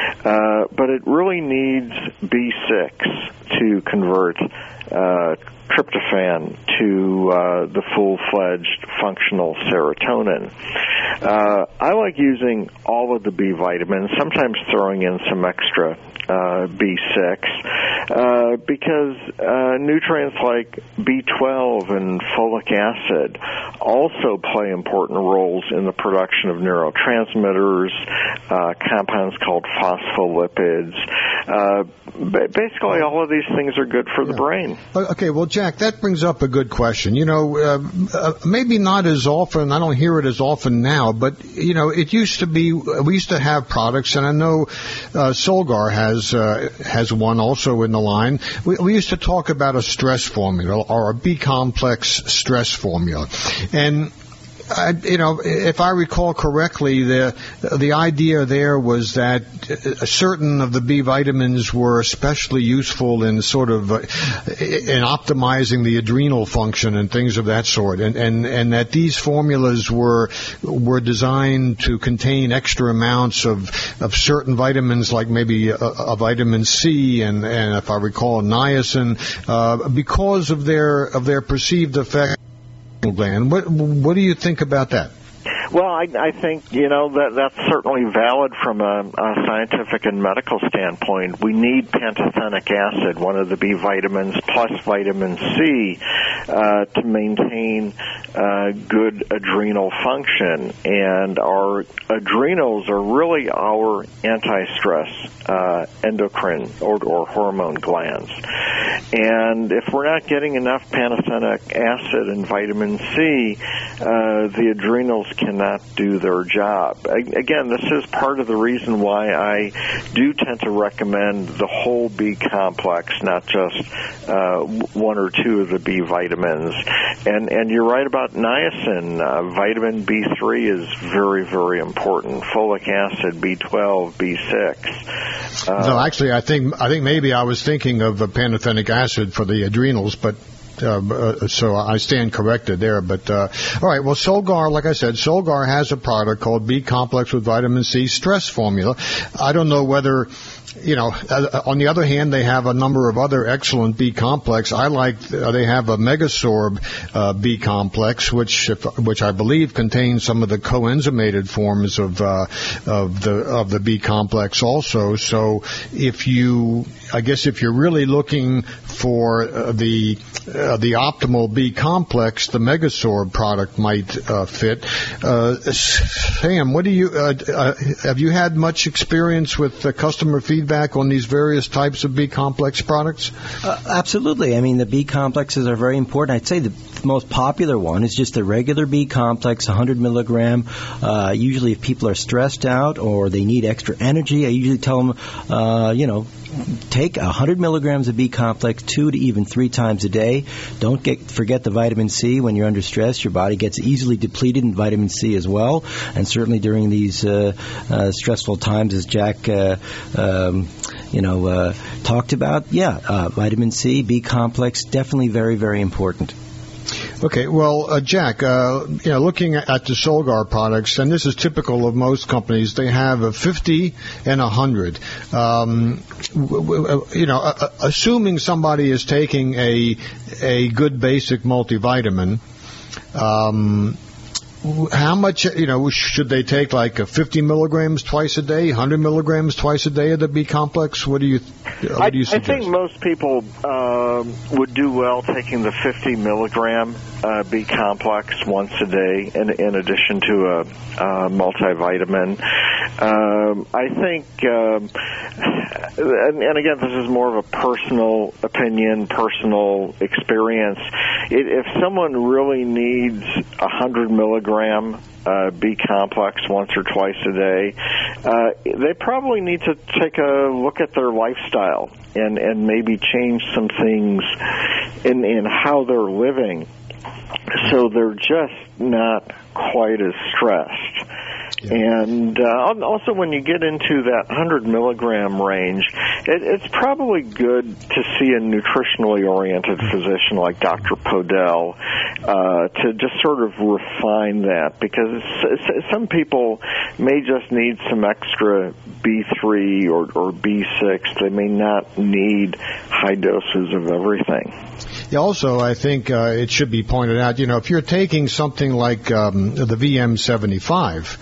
Uh, but it really needs B six to convert uh, tryptophan to uh, the full-fledged functional serotonin. Uh, I like using all of the B vitamins, sometimes throwing in some extra uh, B six, uh, because uh, nutrients like B twelve and folic acid also play important roles in the production of neurotransmitters, uh, compounds called phospholipids. Uh, basically, all of these things are good for the yeah. brain. Okay, well, Jack, that brings up a good question. You know, uh, uh, maybe not as often, I don't hear it as often now, but, you know, it used to be, we used to have products, and I know uh, Solgar has uh, has one also in the line. We, we used to talk about a stress formula or a B-complex stress formula. And I, you know, if I recall correctly, the the idea there was that certain of the B vitamins were especially useful in sort of uh, in optimizing the adrenal function and things of that sort, and and and that these formulas were were designed to contain extra amounts of of certain vitamins, like maybe a, a vitamin C and and if I recall niacin, uh, because of their of their perceived effect. Gland. What what do you think about that? Well, I, I think, you know, that that's certainly valid from a, a scientific and medical standpoint. We need pantothenic acid, one of the B vitamins, plus vitamin C, uh, to maintain uh, good adrenal function. And our adrenals are really our anti-stress uh, endocrine or, or hormone glands. And if we're not getting enough pantothenic acid and vitamin C, uh, the adrenals cannot do their job. Again, this is part of the reason why I do tend to recommend the whole B complex, not just uh, one or two of the B vitamins. And and you're right about niacin. Uh, vitamin B three is very, very important. Folic acid, B twelve, B six. Uh, no, actually, I think I think maybe I was thinking of a pantothenic acid for the adrenals, but Uh, uh, so I stand corrected there. But uh, all right, well, Solgar, like I said, Solgar has a product called B Complex with Vitamin C Stress Formula. I don't know whether, you know, uh, on the other hand, they have a number of other excellent B complex. I like uh, they have a Megasorb uh, B complex, which if, which I believe contains some of the coenzymated forms of uh, of the of the B complex also. So if you, I guess, if you're really looking for uh, the uh, the optimal B complex, the Megasorb product might uh, fit. Uh, Sam, what do you uh, uh, have you had much experience with the customer feedback on these various types of B complex products? Uh, absolutely. I mean, the B complexes are very important. I'd say the most popular one is just the regular B complex, one hundred milligram. Uh, usually, if people are stressed out or they need extra energy, I usually tell them, uh, you know, take one hundred milligrams of B complex two to even three times a day. Don't get forget the vitamin C. When you're under stress, your body gets easily depleted in vitamin C as well. And certainly during these uh, uh, stressful times, as Jack, uh, um, you know, uh, talked about, yeah, uh, vitamin C, B complex, definitely very, very important. Okay, well, uh, Jack, uh, you know, looking at the Solgar products, and this is typical of most companies, they have a fifty and a one hundred. Um, w- w- you know, uh, assuming somebody is taking a a good basic multivitamin, um, how much, you know, should they take, like uh, fifty milligrams twice a day, one hundred milligrams twice a day of the B complex? What do you, uh, what do you I, I suggest? think most people um, would do well taking the fifty milligram uh, B complex once a day, in, in addition to a, a multivitamin. Um, I think, um, and, and again, this is more of a personal opinion, personal experience. It, if someone really needs one hundred milligram uh, B complex once or twice a day, uh, they probably need to take a look at their lifestyle and, and maybe change some things in, in how they're living, so they're just not quite as stressed. And uh, also, when you get into that one hundred milligram range, it, it's probably good to see a nutritionally oriented physician like Doctor Podell uh, to just sort of refine that, because some people may just need some extra B three or, or B six. They may not need high doses of everything. Yeah, also, I think uh, it should be pointed out, you know, if you're taking something like um, the V M seventy-five,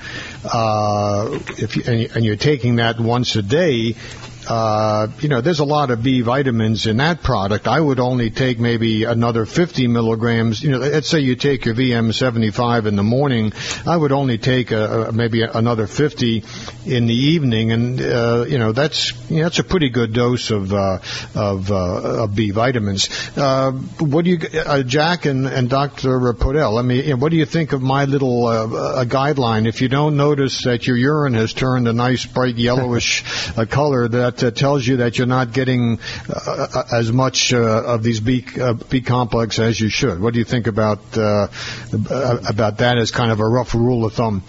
uh, if you, and, you, and you're taking that once a day, uh, you know, there's a lot of B vitamins in that product. I would only take maybe another fifty milligrams. You know, let's say you take your V M seventy-five in the morning. I would only take a, a, maybe another fifty in the evening, and uh, you know, that's you know, that's a pretty good dose of uh, of, uh, of B vitamins. Uh, what do you, uh, Jack and, and Doctor Podell? I mean, you know, what do you think of my little uh, a guideline? If you don't notice that your urine has turned a nice bright yellowish uh, color, that uh, tells you that you're not getting uh, as much uh, of these B, uh, B complex as you should. What do you think about uh, about that as kind of a rough rule of thumb?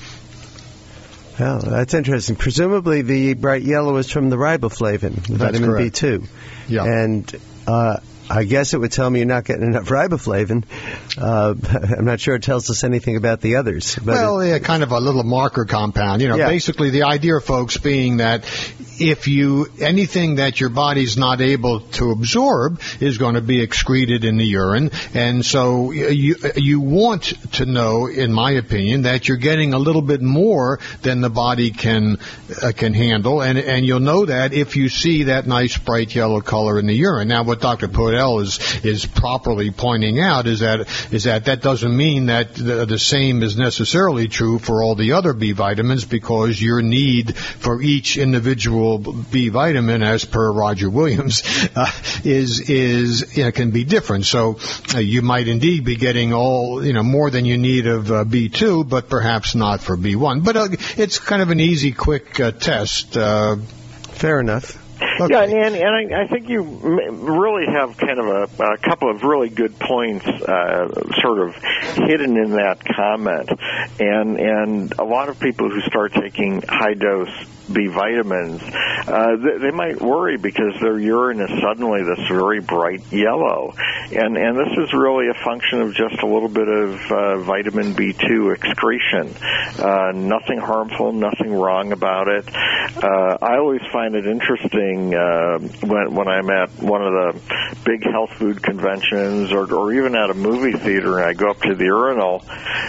Well, that's interesting. Presumably the bright yellow is from the riboflavin, vitamin correct. B two. Yeah. And uh, I guess it would tell me you're not getting enough riboflavin. Uh, I'm not sure it tells us anything about the others. But well, it, yeah, kind of a little marker compound. You know, yeah. Basically the idea, folks, being that if you, anything that your body's not able to absorb is going to be excreted in the urine. And so you, you want to know, in my opinion, that you're getting a little bit more than the body can, uh, can handle. And, and you'll know that if you see that nice bright yellow color in the urine. Now, what Doctor Podell is, is properly pointing out is that, is that that doesn't mean that the, the same is necessarily true for all the other B vitamins, because your need for each individual B vitamin, as per Roger Williams, uh, is is you know, can be different. So uh, you might indeed be getting all you know more than you need of uh, B two, but perhaps not for B one. But uh, it's kind of an easy, quick uh, test. Uh, Fair enough. Okay. Yeah, and, and I, I think you really have kind of a, a couple of really good points uh, sort of hidden in that comment. And and a lot of people who start taking high-dose B vitamins, uh, they, they might worry because their urine is suddenly this very bright yellow. And, and this is really a function of just a little bit of uh, vitamin B two excretion. Uh, nothing harmful, nothing wrong about it. Uh, I always find it interesting uh, when, when I'm at one of the big health food conventions or, or even at a movie theater and I go up to the urinal,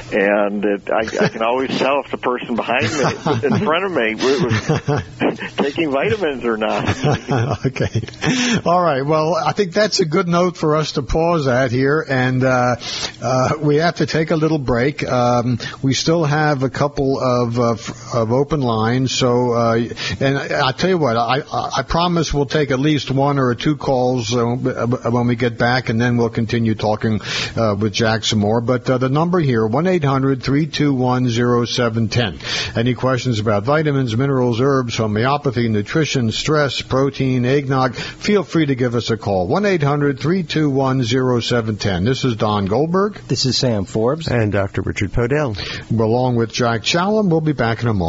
and it, I, I can always tell if the person behind me, in front of me, was taking vitamins or not. Okay. All right. Well, I think that's a good note for us to pause at here, and uh, uh, we have to take a little break. Um, we still have a couple of uh, of open lines, so uh, and I, I'll tell you what, I, I promise we'll take at least one or two calls uh, when we get back, and then we'll continue talking uh, with Jack some more. But uh, the number here, one eight hundred three two one oh seven one oh. Any questions about vitamins, minerals, herbs, homeopathy, nutrition, stress, protein, eggnog, feel free to give us a call. one eight hundred three two one oh seven one oh. This is Don Goldberg. This is Sam Forbes. And Doctor Richard Podell. Along with Jack Challam. We'll be back in a moment.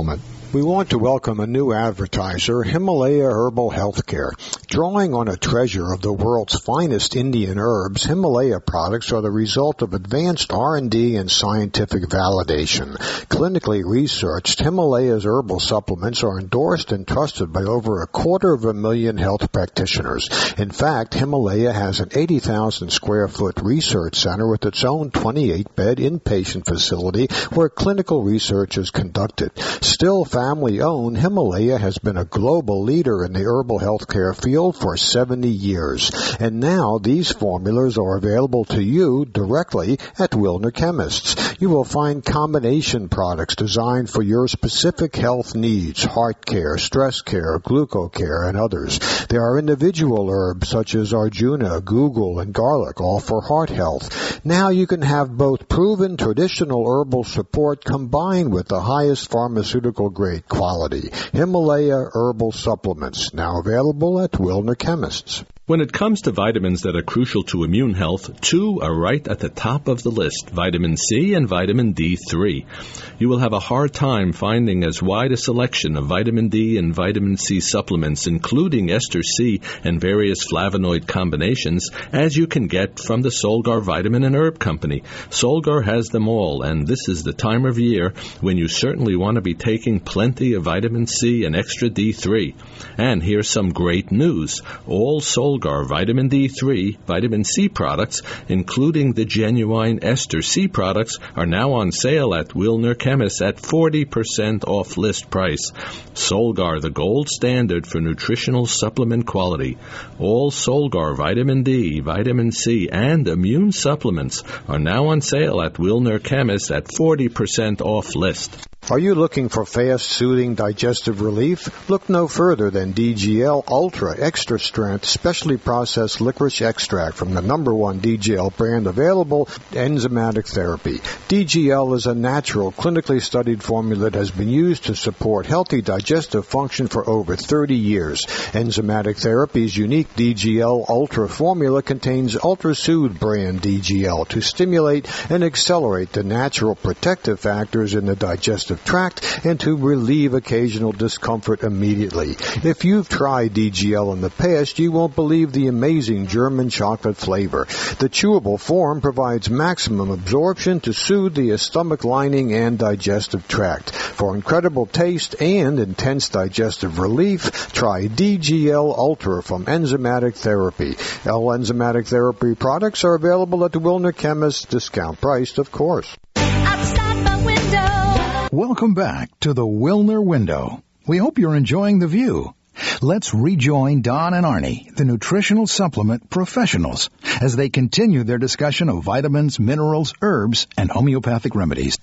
We want to welcome a new advertiser, Himalaya Herbal Healthcare. Drawing on a treasure of the world's finest Indian herbs, Himalaya products are the result of advanced R and D and scientific validation. Clinically researched, Himalaya's herbal supplements are endorsed and trusted by over a quarter of a million health practitioners. In fact, Himalaya has an eighty thousand square foot research center with its own twenty-eight bed inpatient facility where clinical research is conducted. Still family-owned, Himalaya has been a global leader in the herbal healthcare field for seventy years. And now these formulas are available to you directly at Wilner Chemists. You will find combination products designed for your specific health needs, heart care, stress care, glucocare, and others. There are individual herbs such as Arjuna, Google, and garlic, all for heart health. Now you can have both proven traditional herbal support combined with the highest pharmaceutical grade quality. Himalaya Herbal Supplements, now available at Wilner Chemists. When it comes to vitamins that are crucial to immune health, two are right at the top of the list, vitamin C and vitamin D three. You will have a hard time finding as wide a selection of vitamin D and vitamin C supplements, including ester C and various flavonoid combinations, as you can get from the Solgar Vitamin and Herb Company. Solgar has them all, and this is the time of year when you certainly want to be taking plenty of vitamin C and extra D three. And here's some great news. All Solgar Vitamin D three, vitamin C products, including the genuine ester C products, are now on sale at Wilner Chemists at forty percent off list price. Solgar, the gold standard for nutritional supplement quality. All Solgar Vitamin D, vitamin C, and immune supplements are now on sale at Wilner Chemists at forty percent off list. Are you looking for fast, soothing digestive relief? Look no further than D G L Ultra Extra Strength Specially Processed Licorice Extract from the number one D G L brand available, Enzymatic Therapy. D G L is a natural, clinically studied formula that has been used to support healthy digestive function for over thirty years. Enzymatic Therapy's unique D G L Ultra formula contains Ultra Soothe brand D G L to stimulate and accelerate the natural protective factors in the digestive tract and to relieve occasional discomfort immediately. If you've tried D G L in the past, you won't believe the amazing German chocolate flavor. The chewable form provides maximum absorption to soothe the stomach lining and digestive tract. For incredible taste and intense digestive relief, try D G L Ultra from Enzymatic Therapy. All Enzymatic Therapy products are available at the Wilner Chemists, discount priced, of course. Outside my window. Welcome back to the Wilner Window. We hope you're enjoying the view. Let's rejoin Don and Arnie, the nutritional supplement professionals, as they continue their discussion of vitamins, minerals, herbs, and homeopathic remedies.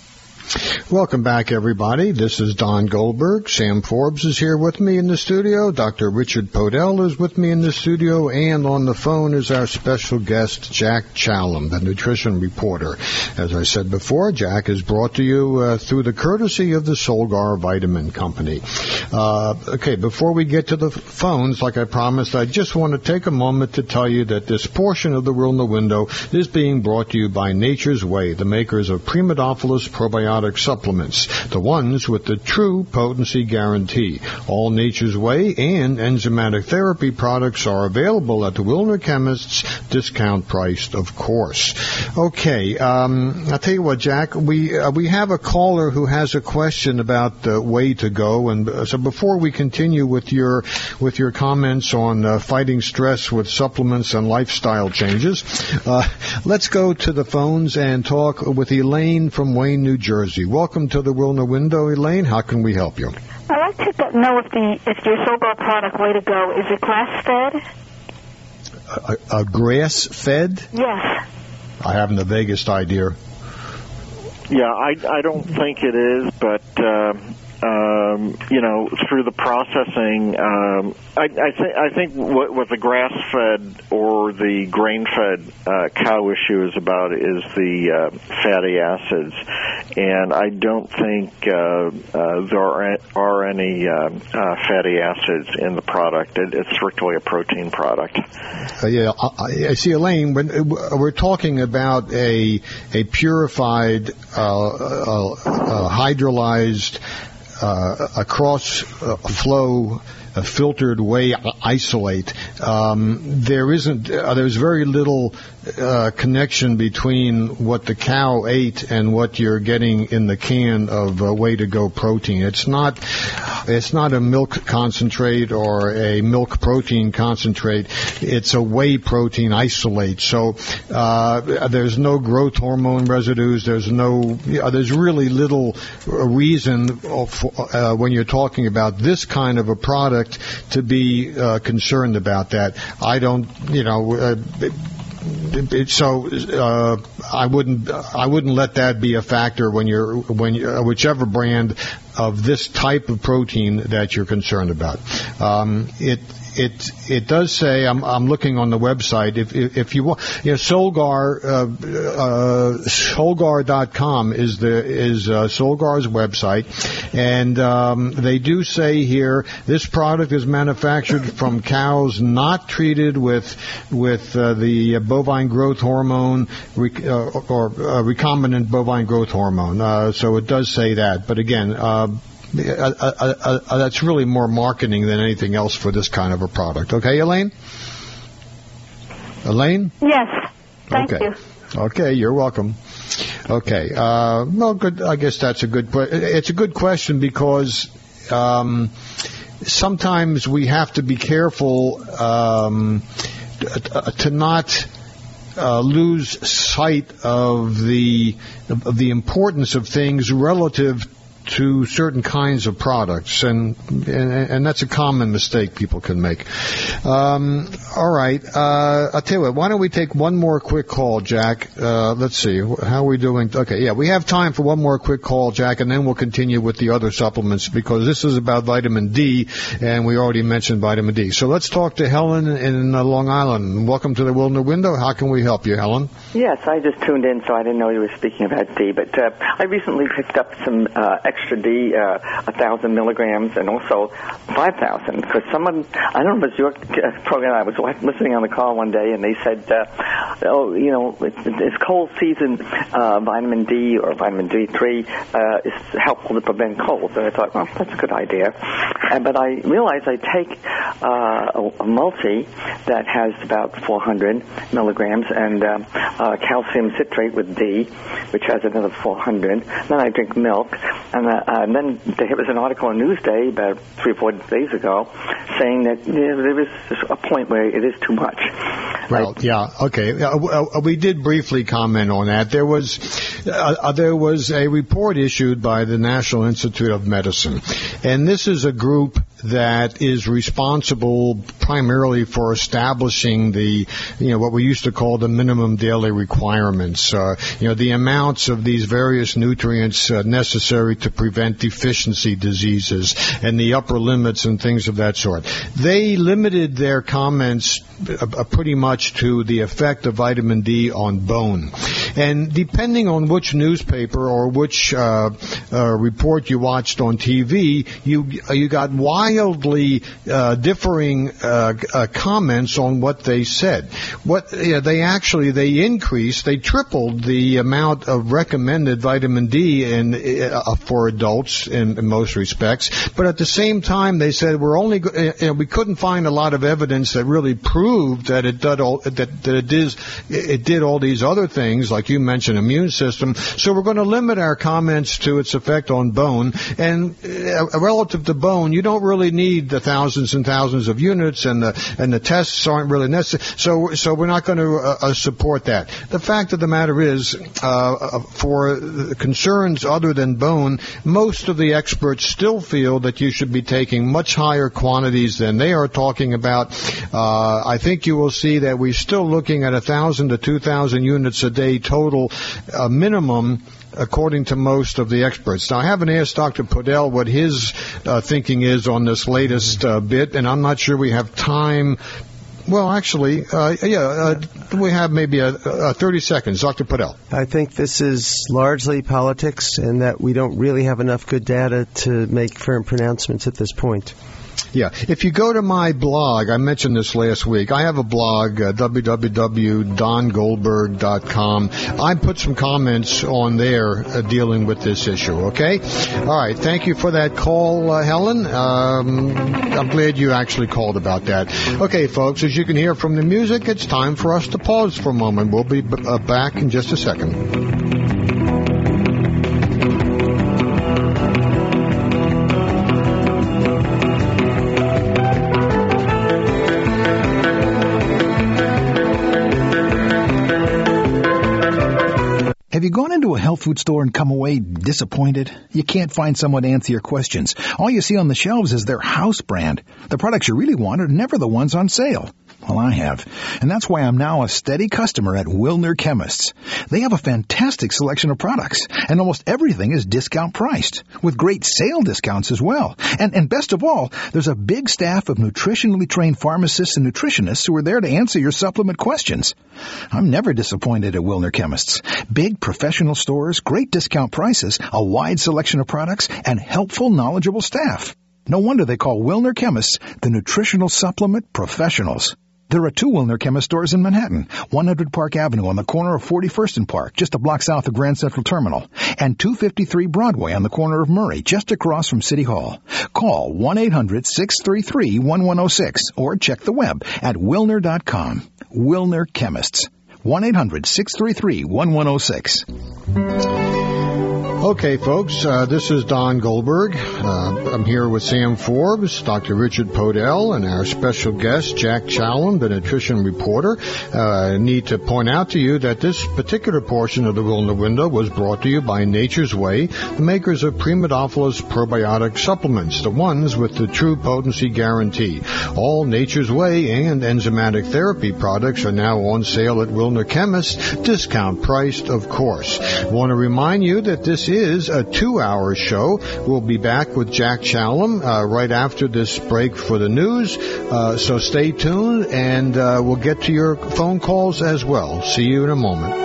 Welcome back, everybody. This is Don Goldberg. Sam Forbes is here with me in the studio. Doctor Richard Podell is with me in the studio. And on the phone is our special guest, Jack Challam, the nutrition reporter. As I said before, Jack is brought to you uh, through the courtesy of the Solgar Vitamin Company. Uh, okay, before we get to the phones, like I promised, I just want to take a moment to tell you that this portion of the Wilner Window is being brought to you by Nature's Way, the makers of Primadophilus probiotic supplements, the ones with the true potency guarantee. All Nature's Way and Enzymatic Therapy products are available at the Wilner Chemists, discount priced, of course. Okay, um, I'll tell you what, Jack, we uh, we have a caller who has a question about the way to go, and uh, so before we continue with your with your comments on uh, fighting stress with supplements and lifestyle changes, uh, let's go to the phones and talk with Elaine from Wayne, New Jersey. Welcome to the Wilner Window, Elaine. How can we help you? I'd like to know if the if your Solgar product, Way to Go, is it grass-fed? A, a grass-fed? Yes. I haven't the vaguest idea. Yeah, I, I don't think it is, but, uh, um, you know, through the processing, um, I, I, th- I think what, what the grass-fed or the grain-fed uh, cow issue is about is the uh, fatty acids. And I don't think uh, uh, there are, are any uh, uh, fatty acids in the product. It, it's strictly a protein product. Uh, yeah, I, I see, Elaine, when we're talking about a, a purified, uh, uh, uh, hydrolyzed uh, a cross uh, flow a filtered whey isolate. Um, there isn't. Uh, there's very little uh, connection between what the cow ate and what you're getting in the can of uh, Way to Go protein. It's not. It's not a milk concentrate or a milk protein concentrate. It's a whey protein isolate. So uh, there's no growth hormone residues. There's no. Uh, there's really little reason for, uh, when you're talking about this kind of a product to be uh, concerned about that. I don't, you know, uh, it, it, so uh, I wouldn't, I wouldn't let that be a factor when you're, when you, uh, whichever brand of this type of protein that you're concerned about. Um, it. It it does say, I'm I'm looking on the website, if if, if you want, you know, Solgar uh, uh, Solgar dot com is the is uh, Solgar's website, and um, they do say here this product is manufactured from cows not treated with with uh, the bovine growth hormone rec- uh, or uh, recombinant bovine growth hormone. Uh, so it does say that, but again. Uh, Uh, uh, uh, uh, that's really more marketing than anything else for this kind of a product. Okay, Elaine? Elaine? Yes. Thank okay. you. Okay, you're welcome. Okay. Uh, well, good. I guess that's a good. It's a good question because um, sometimes we have to be careful um, to, to not. Uh, lose sight of the of the importance of things relative to certain kinds of products, and, and and that's a common mistake people can make. Um, all right, uh, I'll tell you what. Why don't we take one more quick call, Jack? Uh, let's see, how are we doing? Okay, yeah, we have time for one more quick call, Jack, and then we'll continue with the other supplements because this is about vitamin D, and we already mentioned vitamin D. So let's talk to Helen in uh, Long Island. Welcome to the Wilderness Window. How can we help you, Helen? Yes, I just tuned in, so I didn't know you were speaking about D, but uh, I recently picked up some uh, extra D, uh, one thousand milligrams, and also five thousand, because someone, I don't know if it was your program, I was listening on the call one day, and they said, uh, oh, you know, it's, it's cold season, uh, vitamin D or vitamin D three uh, is helpful to prevent colds, and I thought, well, that's a good idea. And, but I realized I take uh, a, a multi that has about four hundred milligrams, and uh, uh, calcium citrate with D, which has another four hundred. Then I drink milk, and uh, and then there was an article in Newsday about three or four days ago saying that you know, there is a point where it is too much. Well, like, yeah, okay. Uh, uh, we did briefly comment on that. There was uh, there was a report issued by the National Institute of Medicine, and this is a group that is responsible primarily for establishing the, you know, what we used to call the minimum daily requirements, uh, you know, the amounts of these various nutrients uh, necessary to prevent deficiency diseases and the upper limits and things of that sort. They limited their comments uh, pretty much to the effect of vitamin D on bone. And depending on which newspaper or which uh, uh, report you watched on T V, you you got wildly uh, differing uh, uh, comments on what they said. What uh, they actually they increased, they tripled the amount of recommended vitamin D in uh, for adults in, in most respects. But at the same time, they said we're only uh, you know, we couldn't find a lot of evidence that really proved that it did all that, that it is it did all these other things like you mentioned, immune system. So we're going to limit our comments to its effect on bone. And uh, relative to bone, you don't really need the thousands and thousands of units, and the and the tests aren't really necessary. So so we're not going to uh, uh, support that. The fact of the matter is, uh, for concerns other than bone, most of the experts still feel that you should be taking much higher quantities than they are talking about. Uh, I think you will see that we're still looking at a thousand to two thousand units a day total uh, minimum, according to most of the experts. Now, I haven't asked Doctor Podell what his uh, thinking is on this latest uh, bit, and I'm not sure we have time. Well, actually, uh, yeah, uh, we have maybe a, a thirty seconds. Doctor Podell. I think this is largely politics, and that we don't really have enough good data to make firm pronouncements at this point. Yeah. If you go to my blog, I mentioned this last week, I have a blog, uh, w w w dot don goldberg dot com. I put some comments on there uh, dealing with this issue, okay? All right. Thank you for that call, uh, Helen. Um, I'm glad you actually called about that. Okay, folks, as you can hear from the music, it's time for us to pause for a moment. We'll be b- uh, back in just a second. Have you gone into a health food store and come away disappointed? You can't find someone to answer your questions. All you see on the shelves is their house brand. The products you really want are never the ones on sale. Well, I have. And that's why I'm now a steady customer at Wilner Chemists. They have a fantastic selection of products, and almost everything is discount priced, with great sale discounts as well. And, and best of all, there's a big staff of nutritionally trained pharmacists and nutritionists who are there to answer your supplement questions. I'm never disappointed at Wilner Chemists. Big professional stores, great discount prices, a wide selection of products, and helpful, knowledgeable staff. No wonder they call Wilner Chemists the nutritional supplement professionals. There are two Wilner Chemist stores in Manhattan, one hundred Park Avenue on the corner of forty-first and Park, just a block south of Grand Central Terminal, and two fifty-three Broadway on the corner of Murray, just across from City Hall. Call one eight hundred six three three one one zero six or check the web at wilner dot com. Wilner Chemists. one eight hundred six three three one one zero six. Okay, folks, uh, this is Don Goldberg. Uh, I'm here with Sam Forbes, Doctor Richard Podell, and our special guest, Jack Challam, the nutrition reporter. Uh, I need to point out to you that this particular portion of the Wilner Window was brought to you by Nature's Way, the makers of Primodophilus probiotic supplements, the ones with the true potency guarantee. All Nature's Way and enzymatic therapy products are now on sale at Wilner Chemists, discount priced, of course. I want to remind you that this is a two-hour show. We'll be back with Jack Challam uh, right after this break for the news, uh, so stay tuned, and uh, we'll get to your phone calls as well. See you in a moment.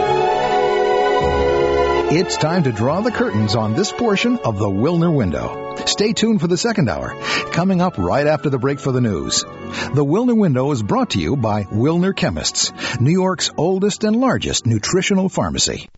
It's time to draw the curtains on this portion of the Wilner Window. Stay tuned for the second hour, coming up right after the break for the news. The Wilner Window is brought to you by Wilner Chemists, New York's oldest and largest nutritional pharmacy.